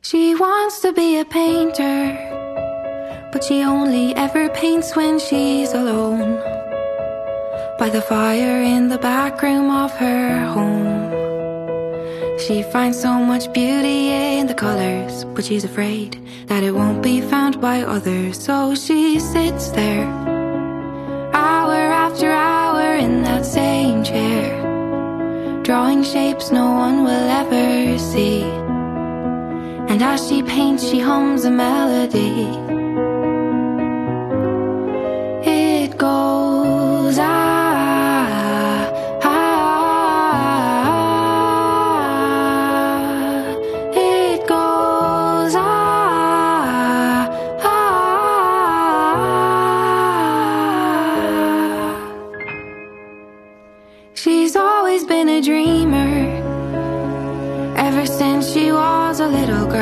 She wants to be a painter, but she only ever paints when she's alone, by the fire in the back room of her home. She finds so much beauty in the colors, but she's afraid that it won't be found by others. So she sits there, hour after hour, in that same chair, drawing shapes no one will ever see. And as she paints, she hums a melody. It goes ah, ah. It goes ah, ah. She's always been a dreamer, ever since she was a little girl.